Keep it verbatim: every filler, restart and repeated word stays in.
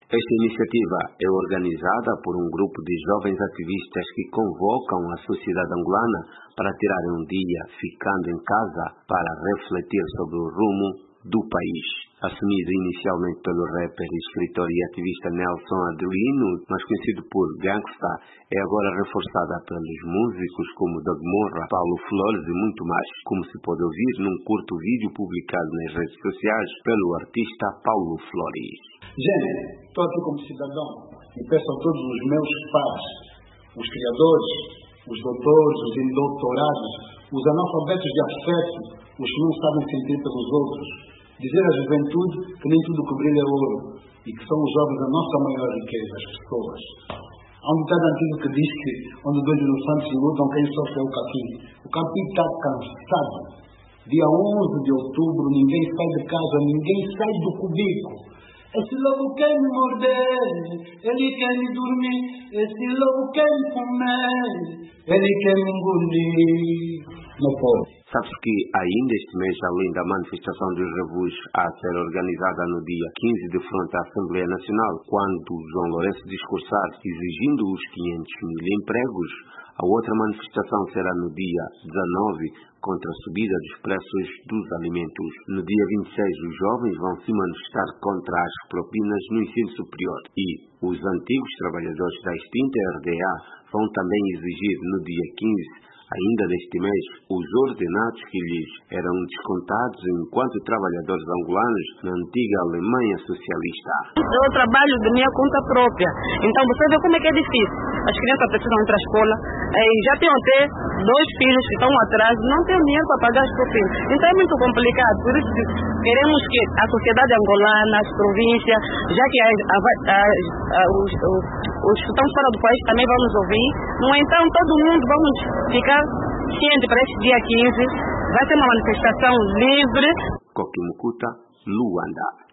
Esta iniciativa é organizada por um grupo de jovens ativistas que convocam a sociedade angolana para tirarem um dia ficando em casa para refletir sobre o rumo do país. Assumido inicialmente pelo rapper, escritor e ativista Nelson Adelino, mais conhecido por Gangsta, é agora reforçada pelos músicos como Doug Morra, Paulo Flores e muito mais, como se pode ouvir num curto vídeo publicado nas redes sociais pelo artista Paulo Flores. Gente, estou aqui como cidadão e peço a todos os meus pares, os criadores, os doutores, os indoutorados, os analfabetos de afeto, os que não sabem sentir pelos outros, dizer à juventude que nem tudo que brilha é ouro e que são os jovens a nossa maior riqueza, as pessoas. Há um ditado antigo que diz que onde dois elefantes lutam, quem sofre é o capim. O capim está cansado. Dia onze de outubro, ninguém sai de casa, ninguém sai do cubico. Esse lobo quer me morder, ele quer me dormir. Esse lobo quer me comer, ele quer me engolir. Não pode. Sabe-se que ainda este mês, além da manifestação dos revus a ser organizada no dia quinze de frente à Assembleia Nacional, quando João Lourenço discursar exigindo os quinhentos mil empregos, a outra manifestação será no dia dezenove, contra a subida dos preços dos alimentos. No dia vinte e seis, os jovens vão se manifestar contra as propinas no ensino superior e os antigos trabalhadores da extinta R D A vão também exigir no dia quinze, ainda deste mês, os ordenados que lhes eram descontados enquanto trabalhadores angolanos na antiga Alemanha socialista. Eu trabalho de minha conta própria, então você vê como é que é difícil. As crianças precisam ir para a escola, já tenho até dois filhos que estão atrás, não tenho dinheiro para pagar as propinas. Então é muito complicado, por isso queremos que a sociedade angolana, as províncias, já que a, a, a, a, os, os, os que estão fora do país também vão nos ouvir, no entanto todo mundo vamos ficar ciente para este dia quinze, vai ser uma manifestação livre. Koki Mukuta, Luanda.